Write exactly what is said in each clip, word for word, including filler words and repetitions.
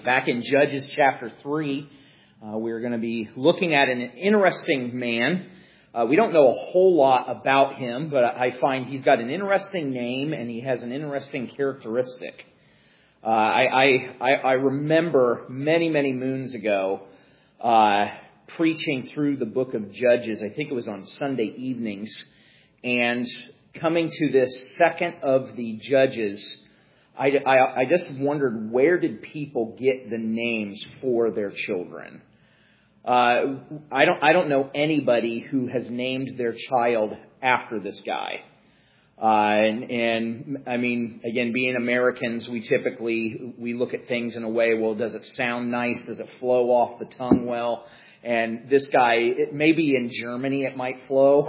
Back in Judges chapter three, uh, we're going to be looking at an interesting man. Uh, we don't know a whole lot about him, but I find he's got an interesting name and he has an interesting characteristic. Uh, I, I, I remember many, many moons ago uh, preaching through the book of Judges. I think it was on Sunday evenings, and coming to this second of the Judges, I, I, I just wondered, where did people get the names for their children? Uh, I don't I don't know anybody who has named their child after this guy. Uh, and, and I mean, again, being Americans, we typically we look at things in a way. Well, does it sound nice? Does it flow off the tongue well? And this guy, it, maybe in Germany it might flow,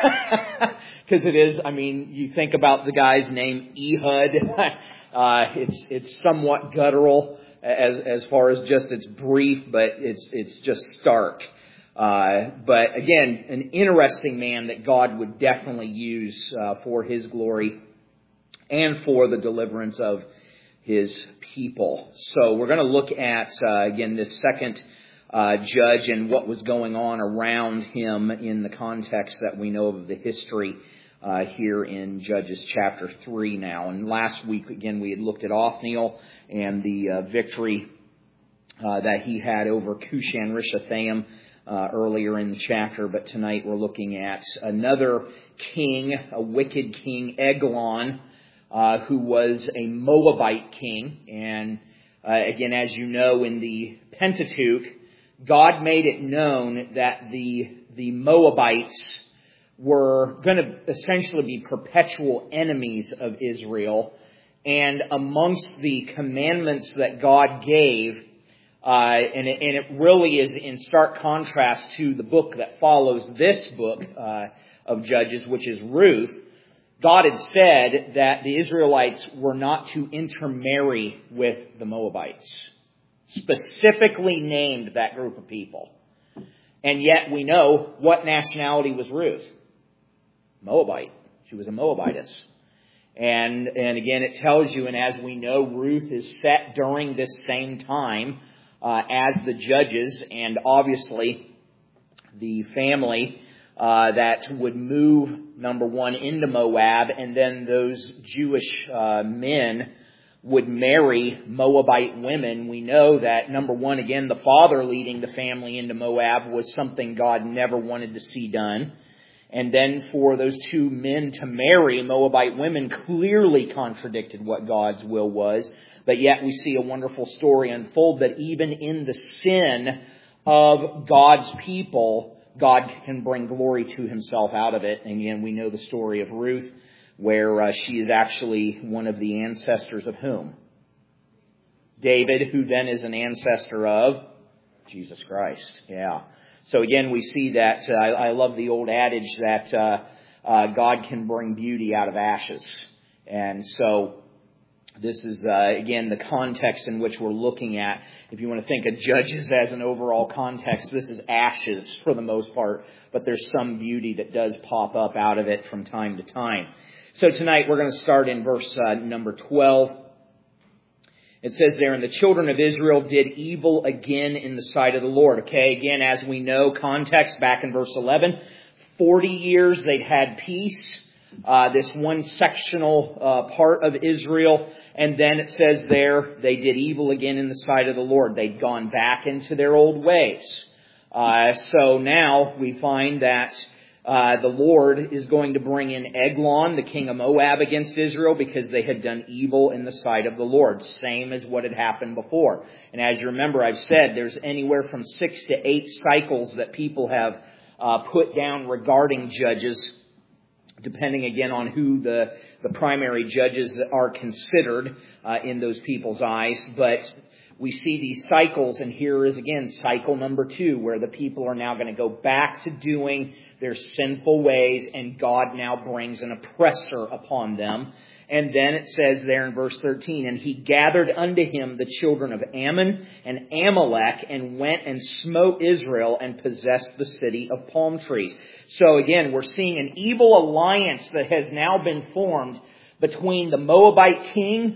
because it is. I mean, you think about the guy's name, Ehud. Uh, it's it's somewhat guttural as as far as just it's brief, but it's it's just stark. Uh, but again, an interesting man that God would definitely use uh, for His glory and for the deliverance of His people. So we're going to look at uh, again this second uh, judge and what was going on around him in the context that we know of the history. Uh, here in Judges chapter three now. And last week, again, we had looked at Othniel and the uh, victory uh, that he had over Cushan Rishathaim uh, earlier in the chapter. But tonight we're looking at another king, a wicked king, Eglon, uh, who was a Moabite king. And uh, again, as you know, in the Pentateuch, God made it known that the the Moabites were going to essentially be perpetual enemies of Israel. And amongst the commandments that God gave, uh, and, it, and it really is in stark contrast to the book that follows this book uh, of Judges, which is Ruth, God had said that the Israelites were not to intermarry with the Moabites. Specifically named that group of people. And yet we know what nationality was Ruth. Moabite. She was a Moabitess. And and again, it tells you, and as we know, Ruth is set during this same time uh, as the Judges, and obviously the family uh, that would move, number one, into Moab, and then those Jewish uh, men would marry Moabite women. We know that, number one, again, the father leading the family into Moab was something God never wanted to see done. And then for those two men to marry Moabite women clearly contradicted what God's will was. But yet we see a wonderful story unfold that even in the sin of God's people, God can bring glory to Himself out of it. And again, we know the story of Ruth, where uh, she is actually one of the ancestors of whom? David, who then is an ancestor of Jesus Christ. Yeah. So again, we see that, uh, I, I love the old adage that uh, uh, God can bring beauty out of ashes. And so this is, uh, again, the context in which we're looking at. If you want to think of Judges as an overall context, this is ashes for the most part, but there's some beauty that does pop up out of it from time to time. So tonight we're going to start in verse uh, number twelve. It says there, and the children of Israel did evil again in the sight of the Lord. Okay, again, as we know, context back in verse eleven, forty years they'd had peace, uh, this one sectional uh, part of Israel. And then it says there, they did evil again in the sight of the Lord. They'd gone back into their old ways. Uh, so now we find that Uh, the Lord is going to bring in Eglon, the king of Moab, against Israel because they had done evil in the sight of the Lord, same as what had happened before. And as you remember, I've said there's anywhere from six to eight cycles that people have uh, put down regarding judges, depending again on who the, the primary judges are considered uh, in those people's eyes. But we see these cycles, and here is again cycle number two, where the people are now going to go back to doing their sinful ways, and God now brings an oppressor upon them. And then it says there in verse thirteen, and he gathered unto him the children of Ammon and Amalek, and went and smote Israel and possessed the city of palm trees. So again, we're seeing an evil alliance that has now been formed between the Moabite king,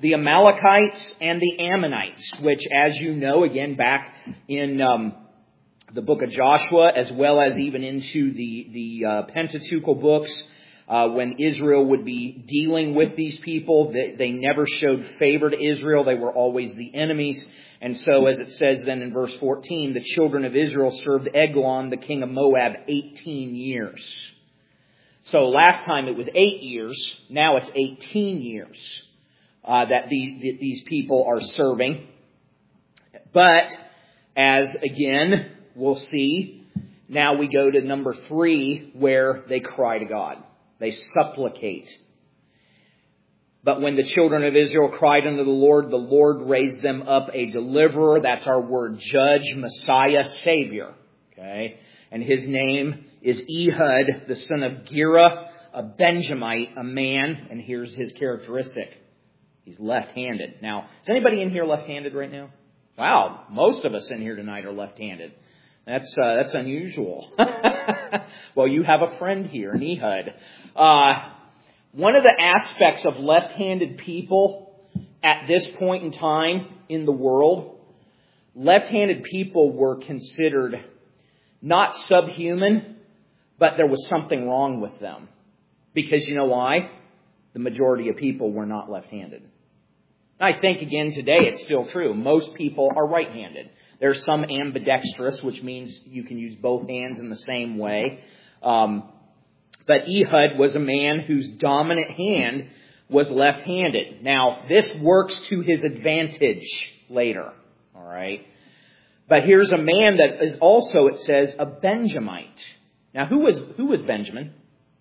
the Amalekites and the Ammonites, which, as you know, again, back in um, the book of Joshua, as well as even into the, the uh, Pentateuchal books, uh, when Israel would be dealing with these people, they, they never showed favor to Israel. They were always the enemies. And so, as it says then in verse fourteen, the children of Israel served Eglon, the king of Moab, eighteen years. So last time it was eight years. Now it's eighteen years uh, that these, these people are serving. But, as again, we'll see, now we go to number three, where they cry to God. They supplicate. But when the children of Israel cried unto the Lord, the Lord raised them up a deliverer. That's our word, judge, Messiah, Savior. Okay? And his name is Ehud, the son of Gera, a Benjamite, a man. And here's his characteristic. He's left-handed. Now, is anybody in here left-handed right now? Wow, most of us in here tonight are left-handed. That's uh, that's unusual. Well, you have a friend here, an Ehud. Uh, one of the aspects of left-handed people at this point in time in the world, left-handed people were considered not subhuman, but there was something wrong with them. Because you know why? The majority of people were not left-handed. I think, again, today it's still true. Most people are right-handed. There's some ambidextrous, which means you can use both hands in the same way. Um, but Ehud was a man whose dominant hand was left-handed. Now, this works to his advantage later. All right? But here's a man that is also, it says, a Benjamite. Now, who was who was Benjamin?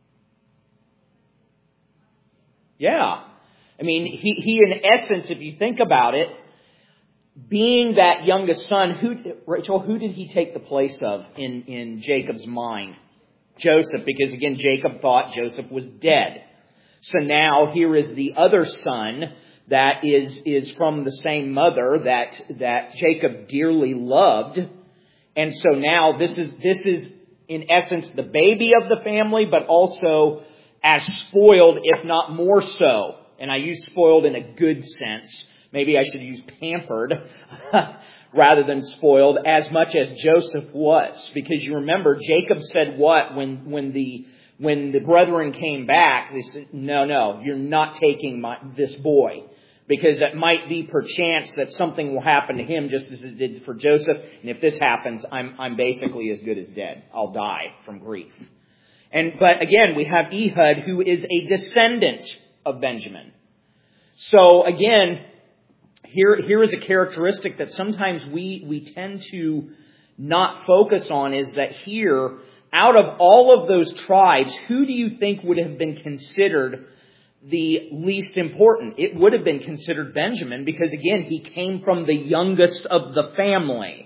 Yeah. I mean, he, he in essence, if you think about it, being that youngest son, who, Rachel, who did he take the place of in, in Jacob's mind? Joseph, because again, Jacob thought Joseph was dead. So now here is the other son that is, is from the same mother that, that Jacob dearly loved. And so now this is, this is in essence the baby of the family, but also as spoiled, if not more so. And I use spoiled in a good sense. Maybe I should use pampered rather than spoiled, as much as Joseph was. Because you remember, Jacob said what when when the when the brethren came back? They said, no, no, you're not taking my, this boy. Because it might be perchance that something will happen to him just as it did for Joseph. And if this happens, I'm I'm basically as good as dead. I'll die from grief. And but again, we have Ehud, who is a descendant of Benjamin. So again, here, here is a characteristic that sometimes we, we tend to not focus on, is that here, out of all of those tribes, who do you think would have been considered the least important? It would have been considered Benjamin, because again, he came from the youngest of the family.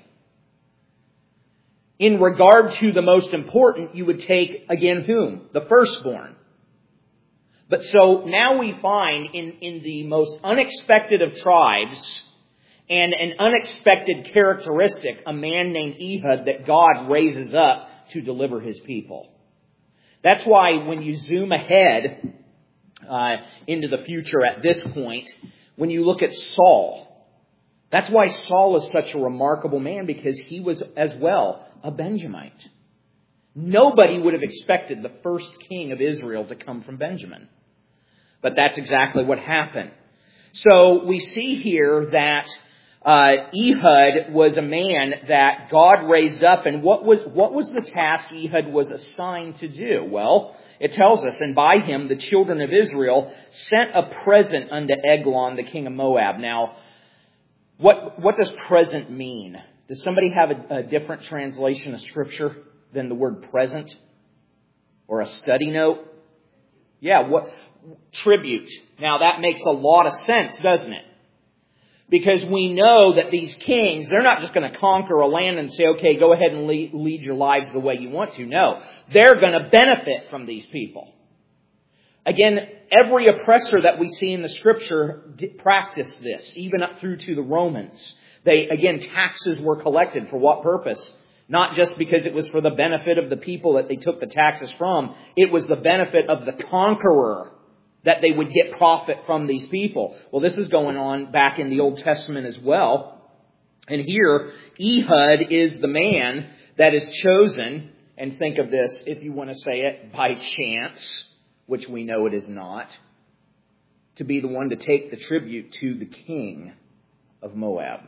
In regard to the most important, you would take, again, whom? The firstborn. But so now we find in, in the most unexpected of tribes and an unexpected characteristic, a man named Ehud that God raises up to deliver his people. That's why when you zoom ahead uh, into the future at this point, when you look at Saul, that's why Saul is such a remarkable man, because he was as well a Benjamite. Nobody would have expected the first king of Israel to come from Benjamin. But that's exactly what happened. So we see here that uh, Ehud was a man that God raised up. And what was what was the task Ehud was assigned to do? Well, it tells us, and by him the children of Israel sent a present unto Eglon, the king of Moab. Now, what what does present mean? Does somebody have a, a different translation of Scripture than the word present? Or a study note? Yeah, what tribute. Now that makes a lot of sense, doesn't it? Because we know that these kings, they're not just going to conquer a land and say, okay, go ahead and lead, lead your lives the way you want to. No, they're going to benefit from these people. Again, every oppressor that we see in the Scripture practiced this, even up through to the Romans. They, again, taxes were collected for what purpose? Not just because it was for the benefit of the people that they took the taxes from. It was the benefit of the conqueror. that they would get profit from these people. Well, this is going on back in the Old Testament as well. And here, Ehud is the man that is chosen, and think of this, if you want to say it, by chance, which we know it is not, to be the one to take the tribute to the king of Moab.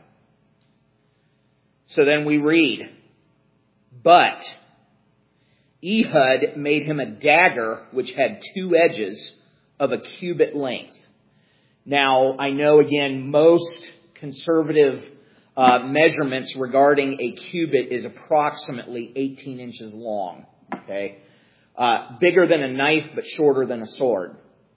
So then we read, but Ehud made him a dagger which had two edges of a cubit length. Now, I know again, most conservative uh, measurements regarding a cubit is approximately eighteen inches long. Okay, uh, bigger than a knife, but shorter than a sword.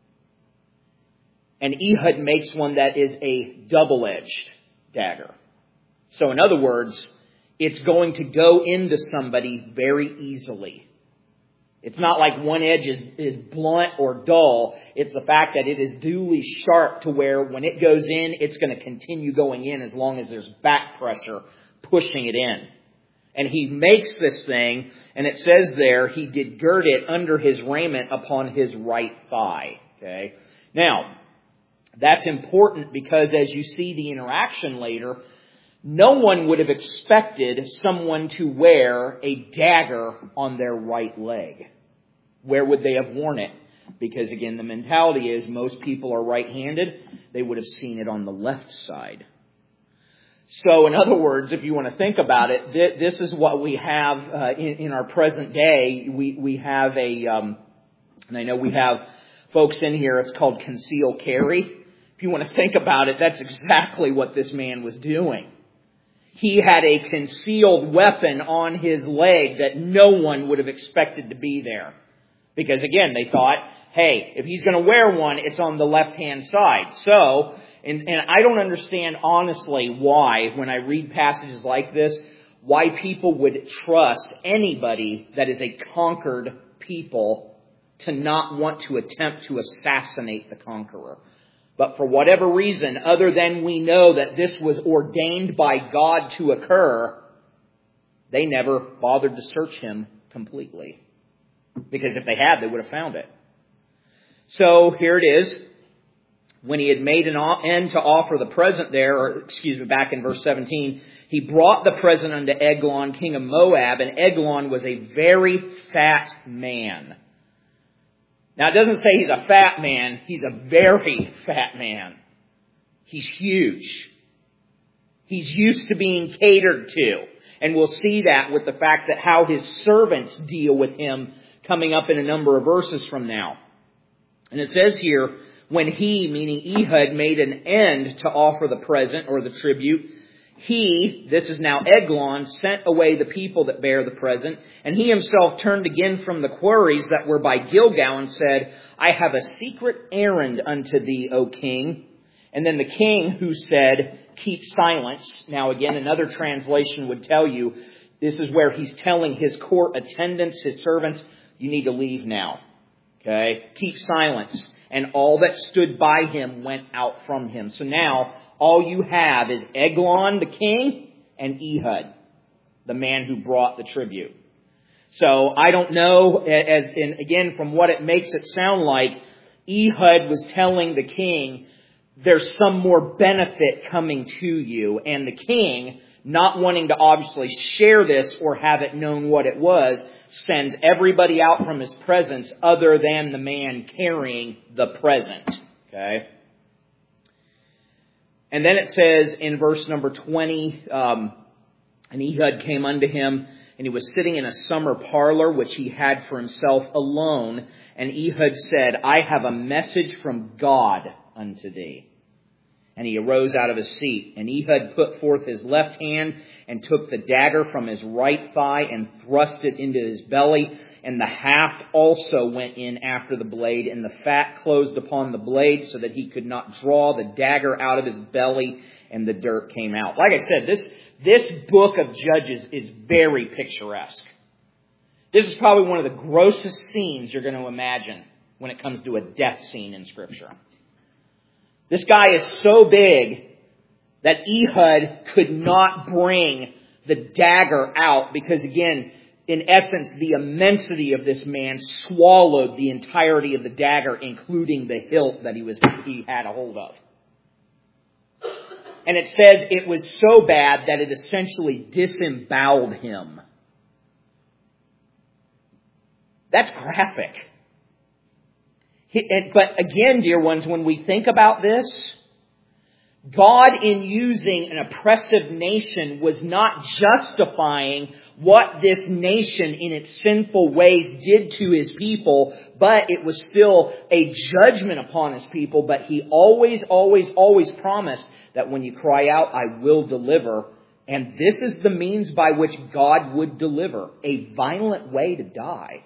And Ehud makes one that is a double-edged dagger. So in other words, it's going to go into somebody very easily. It's not like one edge is, is blunt or dull. It's the fact that it is duly sharp to where when it goes in, it's going to continue going in as long as there's back pressure pushing it in. And he makes this thing, and it says there, he did gird it under his raiment upon his right thigh. Okay. Now, that's important because as you see the interaction later, no one would have expected someone to wear a dagger on their right leg. Where would they have worn it? Because again, the mentality is most people are right-handed. They would have seen it on the left side. So in other words, if you want to think about it, th- this is what we have uh, in, in our present day. We, we have a, um, and I know we have folks in here, it's called conceal carry. If you want to think about it, that's exactly what this man was doing. He had a concealed weapon on his leg that no one would have expected to be there. Because again, they thought, hey, if he's going to wear one, it's on the left-hand side. So, and, and I don't understand honestly why, when I read passages like this, why people would trust anybody that is a conquered people to not want to attempt to assassinate the conqueror. But for whatever reason, other than we know that this was ordained by God to occur, they never bothered to search him completely. Because if they had, they would have found it. So here it is. When he had made an end to offer the present there, or excuse me, back in verse seventeen, he brought the present unto Eglon, king of Moab, and Eglon was a very fat man. Now, it doesn't say he's a fat man. He's a very fat man. He's huge. He's used to being catered to. And we'll see that with the fact that how his servants deal with him coming up in a number of verses from now. And it says here, when he, meaning Ehud, made an end to offer the present or the tribute, he, this is now Eglon, sent away the people that bear the present, and he himself turned again from the quarries that were by Gilgal and said, I have a secret errand unto thee, O king. And then the king who said, keep silence. Now again, another translation would tell you, this is where he's telling his court attendants, his servants, you need to leave now. Okay? Keep silence. And all that stood by him went out from him. So now, all you have is Eglon, the king, and Ehud, the man who brought the tribute. So I don't know, as in, again, from what it makes it sound like, Ehud was telling the king, there's some more benefit coming to you. And the king, not wanting to obviously share this or have it known what it was, sends everybody out from his presence other than the man carrying the present. Okay? And then it says in verse number twenty, um, and Ehud came unto him, and he was sitting in a summer parlor, which he had for himself alone. And Ehud said, I have a message from God unto thee. And he arose out of his seat. And Ehud put forth his left hand and took the dagger from his right thigh and thrust it into his belly. And the haft also went in after the blade, and the fat closed upon the blade so that he could not draw the dagger out of his belly, and the dirt came out. Like I said, this, this book of Judges is very picturesque. This is probably one of the grossest scenes you're going to imagine when it comes to a death scene in Scripture. This guy is so big that Ehud could not bring the dagger out because, again, in essence, the immensity of this man swallowed the entirety of the dagger, including the hilt that he was he had a hold of. And it says it was so bad that it essentially disemboweled him. That's graphic. But again, dear ones, when we think about this, God, in using an oppressive nation, was not justifying what this nation in its sinful ways did to His people, but it was still a judgment upon His people. But He always, always, always promised that when you cry out, I will deliver. And this is the means by which God would deliver: a violent way to die.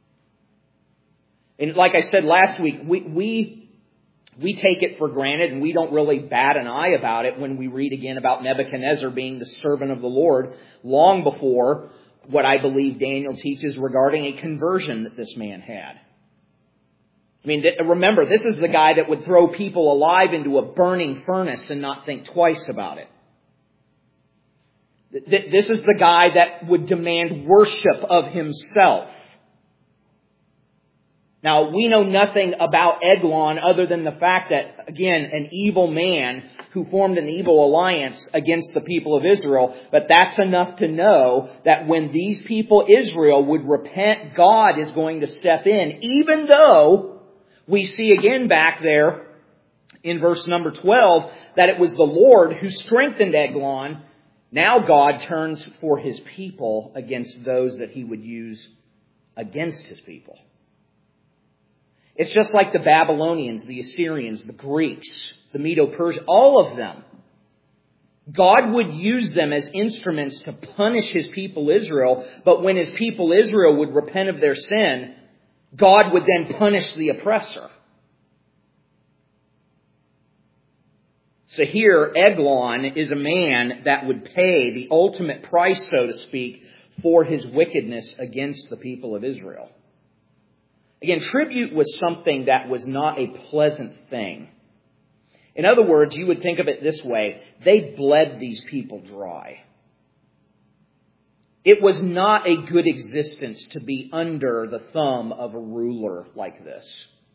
And like I said last week, we... we We take it for granted, and we don't really bat an eye about it when we read again about Nebuchadnezzar being the servant of the Lord, long before what I believe Daniel teaches regarding a conversion that this man had. I mean, remember, this is the guy that would throw people alive into a burning furnace and not think twice about it. This is the guy that would demand worship of himself. Now, we know nothing about Eglon other than the fact that, again, an evil man who formed an evil alliance against the people of Israel. But that's enough to know that when these people, Israel, would repent, God is going to step in. Even though we see again back there in verse number twelve that it was the Lord who strengthened Eglon. Now God turns for His people against those that He would use against His people. It's just like the Babylonians, the Assyrians, the Greeks, the Medo-Persians, all of them. God would use them as instruments to punish His people Israel, but when His people Israel would repent of their sin, God would then punish the oppressor. So here, Eglon is a man that would pay the ultimate price, so to speak, for his wickedness against the people of Israel. Again, tribute was something that was not a pleasant thing. In other words, you would think of it this way: they bled these people dry. It was not a good existence to be under the thumb of a ruler like this.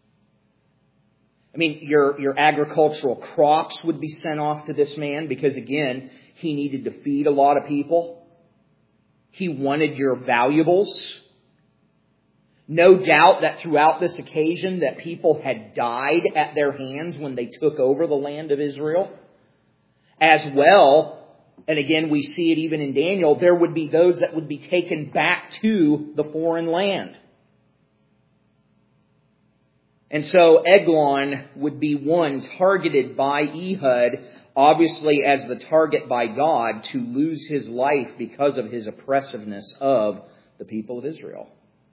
I mean, your, your agricultural crops would be sent off to this man because, again, he needed to feed a lot of people. He wanted your valuables. No doubt that throughout this occasion that people had died at their hands when they took over the land of Israel. As well, and again we see it even in Daniel, there would be those that would be taken back to the foreign land. And so Eglon would be one targeted by Ehud, obviously as the target by God, to lose his life because of his oppressiveness of the people of Israel.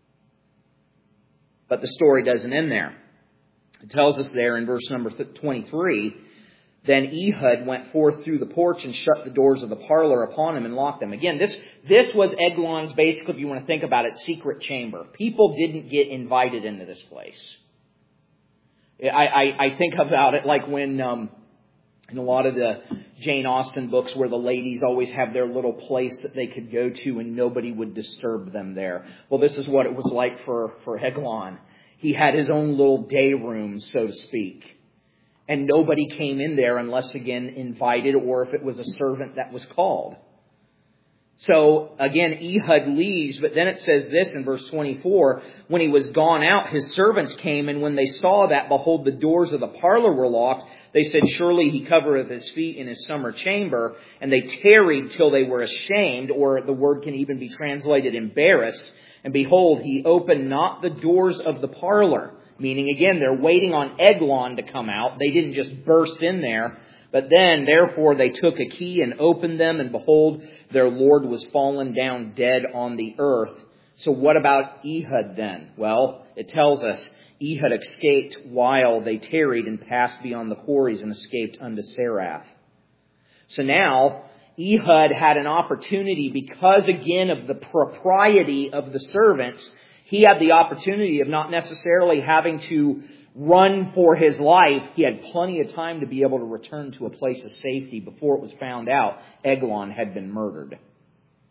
But the story doesn't end there. It tells us there in verse number twenty-three, then Ehud went forth through the porch and shut the doors of the parlor upon him and locked them. Again, this, this was Eglon's, basically, if you want to think about it, secret chamber. People didn't get invited into this place. I, I, I think about it like when, um, in a lot of the Jane Austen books where the ladies always have their little place that they could go to and nobody would disturb them there. Well, this is what it was like for, for Eglon. He had his own little day room, so to speak. And nobody came in there unless, again, invited or if it was a servant that was called. So, again, Ehud leaves, but then it says this in verse twenty-four, when he was gone out, his servants came, and when they saw that, behold, the doors of the parlor were locked, they said, surely he covereth his feet in his summer chamber, and they tarried till they were ashamed, or the word can even be translated embarrassed, and behold, he opened not the doors of the parlor. Meaning, again, they're waiting on Eglon to come out. They didn't just burst in there. But then, therefore, they took a key and opened them, and behold, their Lord was fallen down dead on the earth. So what about Ehud then? Well, it tells us Ehud escaped while they tarried and passed beyond the quarries and escaped unto Serath. So now, Ehud had an opportunity because, again, of the propriety of the servants. He had the opportunity of not necessarily having to run for his life. He had plenty of time to be able to return to a place of safety before it was found out Eglon had been murdered.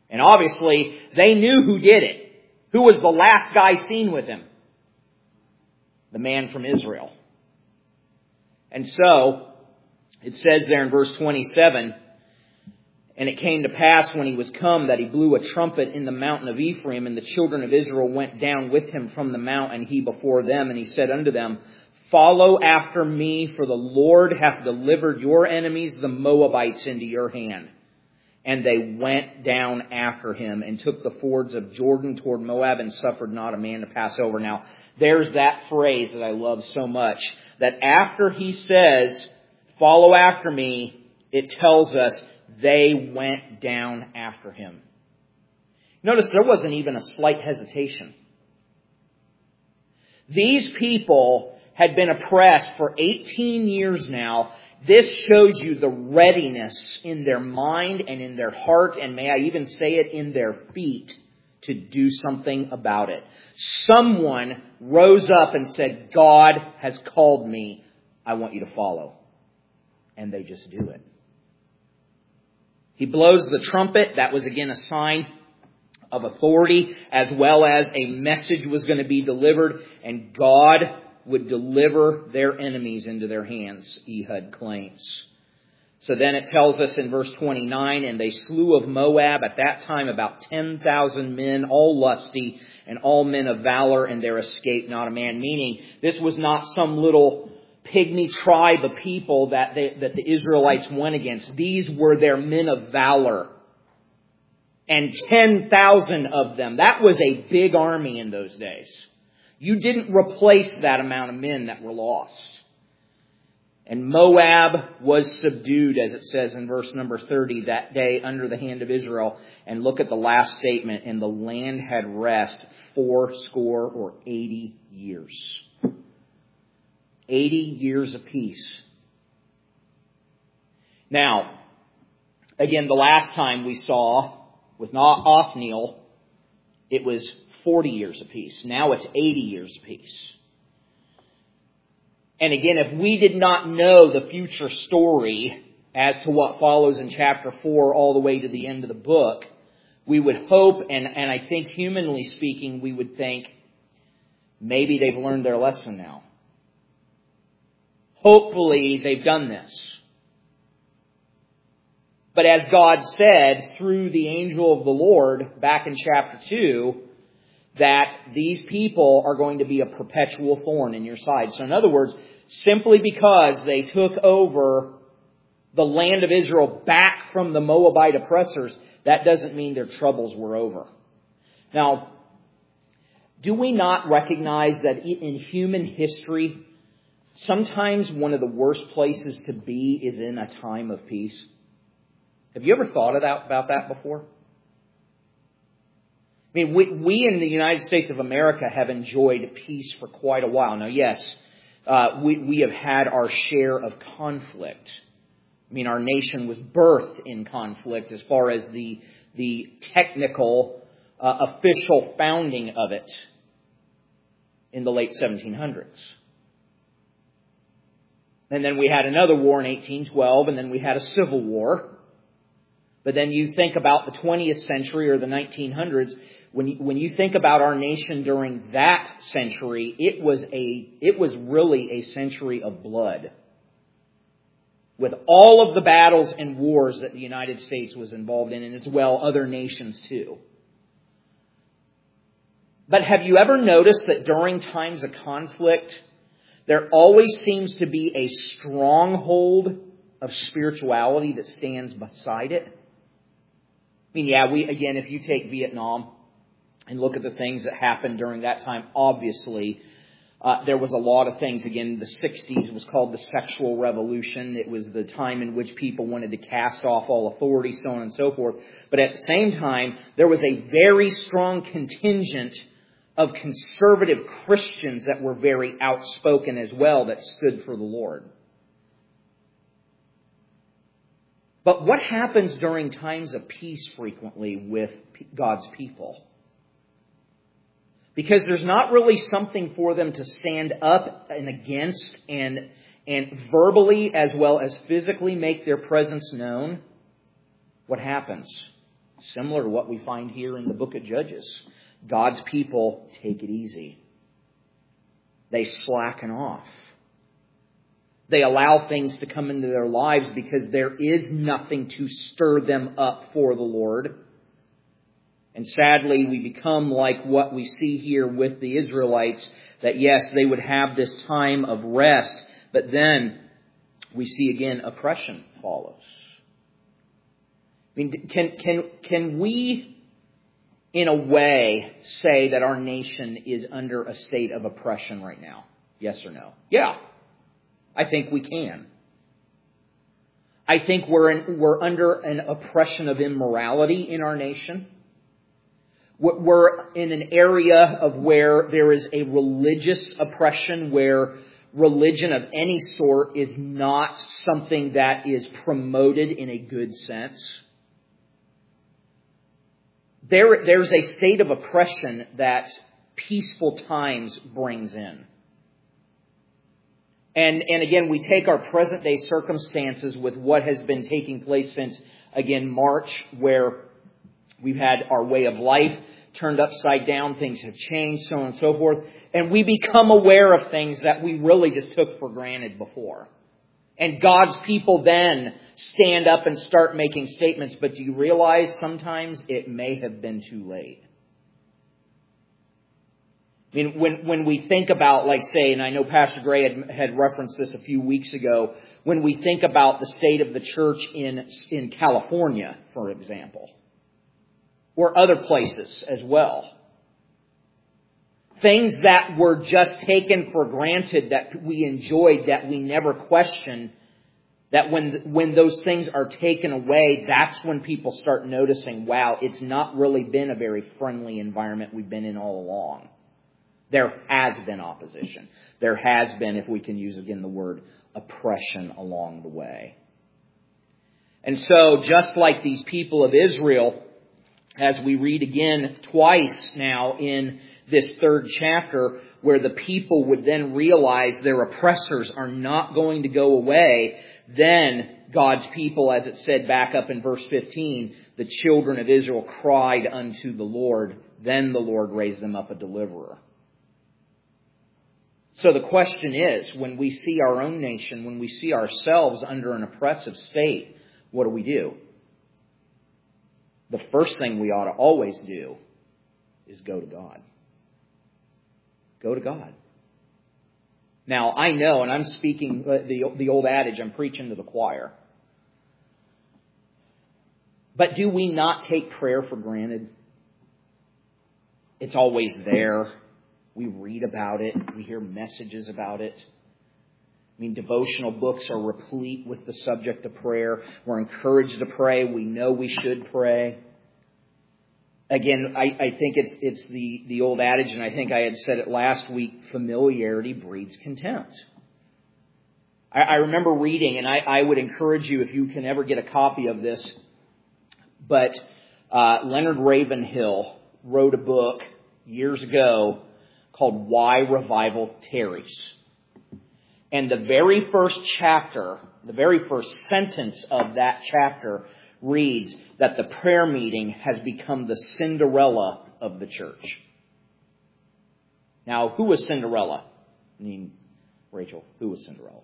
And obviously, they knew who did it. Who was the last guy seen with him? The man from Israel. And so, it says there in verse twenty-seven, and it came to pass when he was come that he blew a trumpet in the mountain of Ephraim, and the children of Israel went down with him from the mount, and he before them. And he said unto them, Follow after me, for the Lord hath delivered your enemies, the Moabites, into your hand. And they went down after him and took the fords of Jordan toward Moab and suffered not a man to pass over. Now, there's that phrase that I love so much, that after he says, follow after me, it tells us they went down after him. Notice there wasn't even a slight hesitation. These people had been oppressed for eighteen years now. This shows you the readiness in their mind and in their heart, and may I even say it, in their feet, to do something about it. Someone rose up and said, God has called me. I want you to follow. And they just do it. He blows the trumpet. That was again a sign of authority, as well as a message was going to be delivered, and God would deliver their enemies into their hands, Ehud claims. So then it tells us in verse twenty-nine, and they slew of Moab at that time about ten thousand men, all lusty, and all men of valor, and there escaped not a man. Meaning, this was not some little pygmy tribe of people that they, that the Israelites went against. These were their men of valor. And ten thousand of them. That was a big army in those days. You didn't replace that amount of men that were lost. And Moab was subdued, as it says in verse number thirty, that day under the hand of Israel. And look at the last statement. And the land had rest four score or eighty years. Eighty years of peace. Now, again, the last time we saw with Othniel, it was forty years of peace. Now it's eighty years of peace. And again, if we did not know the future story as to what follows in chapter four all the way to the end of the book, we would hope, and, and I think humanly speaking, we would think, maybe they've learned their lesson now. Hopefully they've done this. But as God said through the angel of the Lord back in chapter two, that these people are going to be a perpetual thorn in your side. So in other words, simply because they took over the land of Israel back from the Moabite oppressors, that doesn't mean their troubles were over. Now, do we not recognize that in human history, sometimes one of the worst places to be is in a time of peace? Have you ever thought about that before? I mean, we, we in the United States of America have enjoyed peace for quite a while. Now, yes, uh, we, we have had our share of conflict. I mean, our nation was birthed in conflict as far as the, the technical, uh, official founding of it in the late seventeen hundreds. And then we had another war in eighteen twelve, and then we had a civil war. But then you think about the twentieth century or the nineteen hundreds, when you, when you think about our nation during that century, it was a it was really a century of blood. With all of the battles and wars that the United States was involved in, and as well other nations too. But have you ever noticed that during times of conflict, there always seems to be a stronghold of spirituality that stands beside it? I mean, yeah, we, again, if you take Vietnam and look at the things that happened during that time, obviously, uh, there was a lot of things. Again, the sixties was called the sexual revolution. It was the time in which people wanted to cast off all authority, so on and so forth. But at the same time, there was a very strong contingent of conservative Christians that were very outspoken as well, that stood for the Lord. But what happens during times of peace frequently with God's people? Because there's not really something for them to stand up and against and, and verbally as well as physically make their presence known. What happens? Similar to what we find here in the book of Judges. God's people take it easy. They slacken off. They allow things to come into their lives because there is nothing to stir them up for the Lord. And sadly, we become like what we see here with the Israelites, that yes, they would have this time of rest, but then we see again oppression follows. I mean, can can can we, in a way, say that our nation is under a state of oppression right now? Yes or no? Yeah, I think we can. I think we're in, we're under an oppression of immorality in our nation. We're in an area of where there is a religious oppression, where religion of any sort is not something that is promoted in a good sense. There, there's a state of oppression that peaceful times brings in. And, and again, we take our present day circumstances with what has been taking place since, again, March, where we've had our way of life turned upside down, things have changed, so on and so forth. And we become aware of things that we really just took for granted before. And God's people then stand up and start making statements. But do you realize sometimes it may have been too late? I mean, when, when we think about, like, say, and I know Pastor Gray had, had referenced this a few weeks ago, when we think about the state of the church in, in California, for example, or other places as well. Things that were just taken for granted, that we enjoyed, that we never questioned, that when when those things are taken away, that's when people start noticing, wow, it's not really been a very friendly environment we've been in all along. There has been opposition. There has been, if we can use again the word, oppression along the way. And so, just like these people of Israel, as we read again twice now in this third chapter, where the people would then realize their oppressors are not going to go away, then God's people, as it said back up in verse fifteen, the children of Israel cried unto the Lord. Then the Lord raised them up a deliverer. So the question is, when we see our own nation, when we see ourselves under an oppressive state, what do we do? The first thing we ought to always do is go to God. Go to God. Now, I know, and I'm speaking the, the old adage, I'm preaching to the choir. But do we not take prayer for granted? It's always there. We read about it. We hear messages about it. I mean, devotional books are replete with the subject of prayer. We're encouraged to pray. We know we should pray. Again, I, I think it's it's the, the old adage, and I think I had said it last week, familiarity breeds contempt. I, I remember reading, and I, I would encourage you, if you can ever get a copy of this, but uh, Leonard Ravenhill wrote a book years ago called Why Revival Tarries. And the very first chapter, the very first sentence of that chapter reads that the prayer meeting has become the Cinderella of the church. Now, who was Cinderella? I mean, Rachel, who was Cinderella?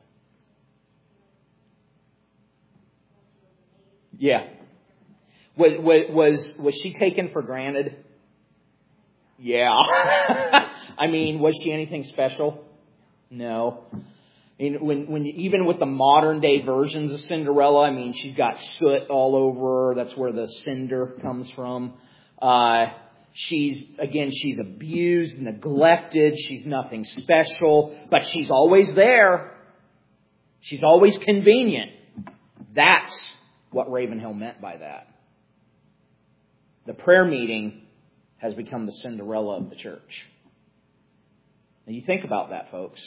Yeah. Was, was, was she taken for granted? Yeah. I mean, was she anything special? No. I mean, when, when even with the modern day versions of Cinderella, I mean, she's got soot all over her. That's where the cinder comes from. Uh, she's, again, she's abused, neglected. She's nothing special, but she's always there. She's always convenient. That's what Ravenhill meant by that. The prayer meeting has become the Cinderella of the church. Now, you think about that, folks.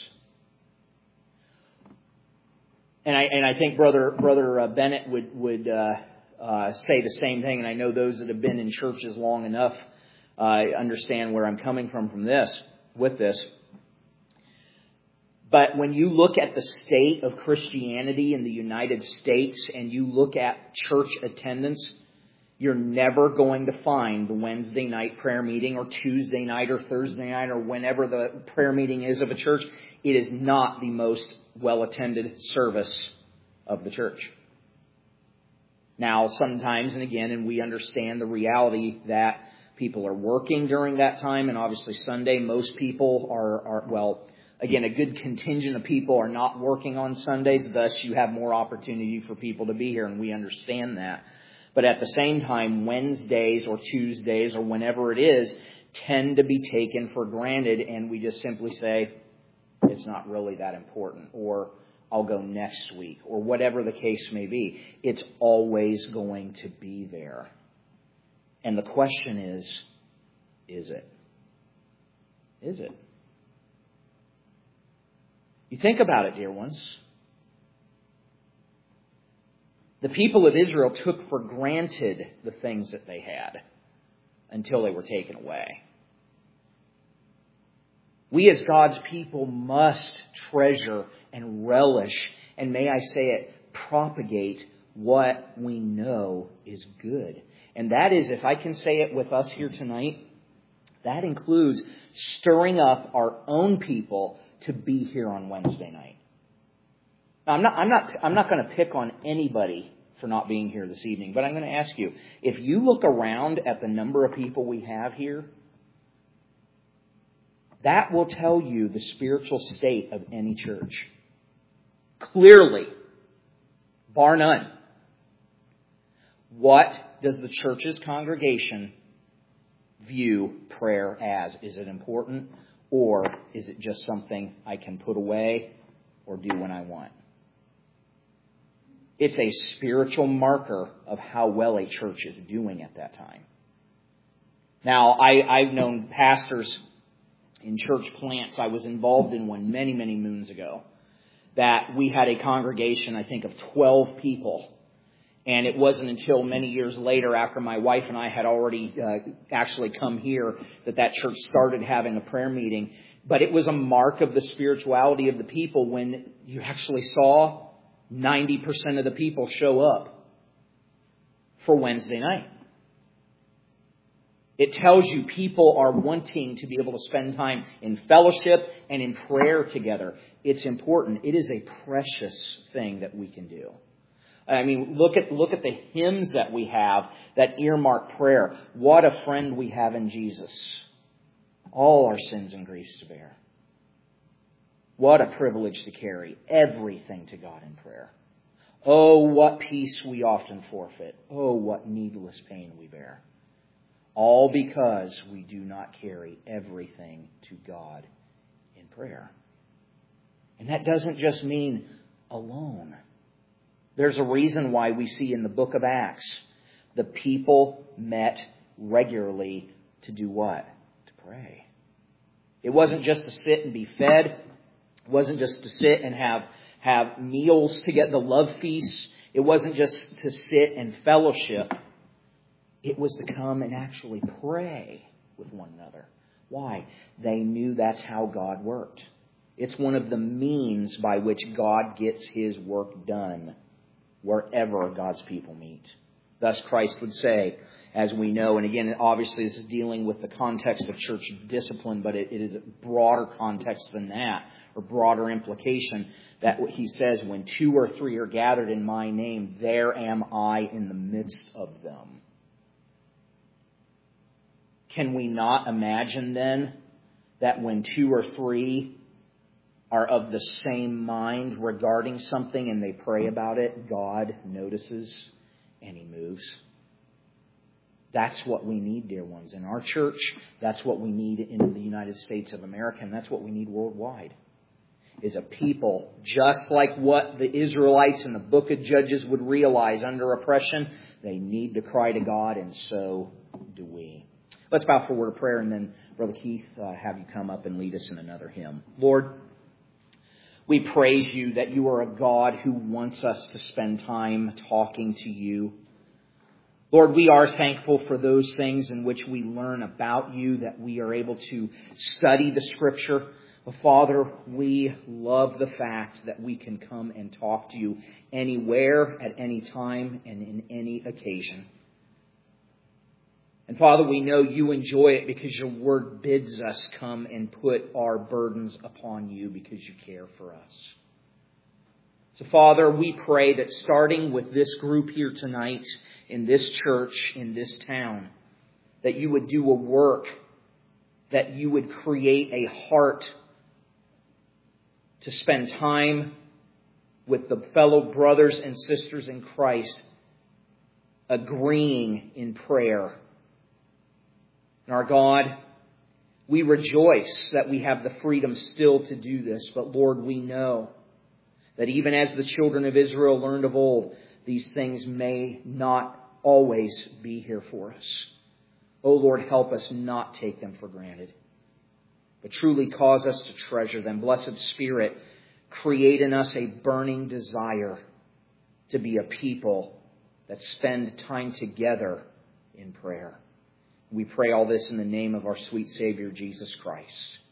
And I and I think Brother Brother Bennett would would uh, uh, say the same thing. And I know those that have been in churches long enough uh, understand where I'm coming from from this with this. But when you look at the state of Christianity in the United States and you look at church attendance, You're never going to find the Wednesday night prayer meeting or Tuesday night or Thursday night or whenever the prayer meeting is of a church. It is not the most well-attended service of the church. Now, sometimes, and again, and we understand the reality that people are working during that time, and obviously Sunday, most people are, are well, again, a good contingent of people are not working on Sundays, thus you have more opportunity for people to be here, and we understand that. But at the same time, Wednesdays or Tuesdays or whenever it is tend to be taken for granted, and we just simply say, it's not really that important, or I'll go next week, or whatever the case may be. It's always going to be there. And the question is, is it? Is it? You think about it, dear ones. The people of Israel took for granted the things that they had until they were taken away. We as God's people must treasure and relish, and may I say it, propagate what we know is good. And that is, if I can say it with us here tonight, that includes stirring up our own people to be here on Wednesday night. Now, I'm not, I'm not, I'm not going to pick on anybody for not being here this evening, but I'm going to ask you, if you look around at the number of people we have here, that will tell you the spiritual state of any church. Clearly, bar none. What does the church's congregation view prayer as? Is it important, or is it just something I can put away or do when I want? It's a spiritual marker of how well a church is doing at that time. Now, I, I've known pastors in church plants. I was involved in one many, many moons ago, that we had a congregation, I think, of twelve people. And it wasn't until many years later, after my wife and I had already uh, actually come here, that that church started having a prayer meeting. But it was a mark of the spirituality of the people when you actually saw ninety percent of the people show up for Wednesday night. It tells you people are wanting to be able to spend time in fellowship and in prayer together. It's important. It is a precious thing that we can do. I mean, look at look at the hymns that we have that earmark prayer. What a friend we have in Jesus. All our sins and griefs to bear. What a privilege to carry everything to God in prayer. Oh, what peace we often forfeit. Oh, what needless pain we bear. All because we do not carry everything to God in prayer. And that doesn't just mean alone. There's a reason why we see in the book of Acts, the people met regularly to do what? To pray. It wasn't just to sit and be fed. It wasn't just to sit and have, have meals to get the love feasts. It wasn't just to sit and fellowship. It was to come and actually pray with one another. Why? They knew that's how God worked. It's one of the means by which God gets His work done wherever God's people meet. Thus Christ would say, as we know, and again, obviously this is dealing with the context of church discipline, but it, it is a broader context than that, or broader implication, that what He says, when two or three are gathered in my name, there am I in the midst of them. Can we not imagine then that when two or three are of the same mind regarding something and they pray about it, God notices and He moves? That's what we need, dear ones, in our church. That's what we need in the United States of America, and that's what we need worldwide, is a people just like what the Israelites in the book of Judges would realize under oppression. They need to cry to God, and so do we. Let's bow for a word of prayer, and then, Brother Keith, uh, have you come up and lead us in another hymn. Lord, we praise You that You are a God who wants us to spend time talking to You. Lord, we are thankful for those things in which we learn about You, that we are able to study the Scripture. But Father, we love the fact that we can come and talk to You anywhere, at any time, and in any occasion. And Father, we know you enjoy it because your word bids us come and put our burdens upon you because you care for us. So Father, we pray that starting with this group here tonight, in this church, in this town, that you would do a work, that you would create a heart to spend time with the fellow brothers and sisters in Christ, agreeing in prayer. And our God, we rejoice that we have the freedom still to do this. But Lord, we know that even as the children of Israel learned of old, these things may not always be here for us. Oh Lord, help us not take them for granted, but truly cause us to treasure them. Blessed Spirit, create in us a burning desire to be a people that spend time together in prayer. We pray all this in the name of our sweet Savior, Jesus Christ.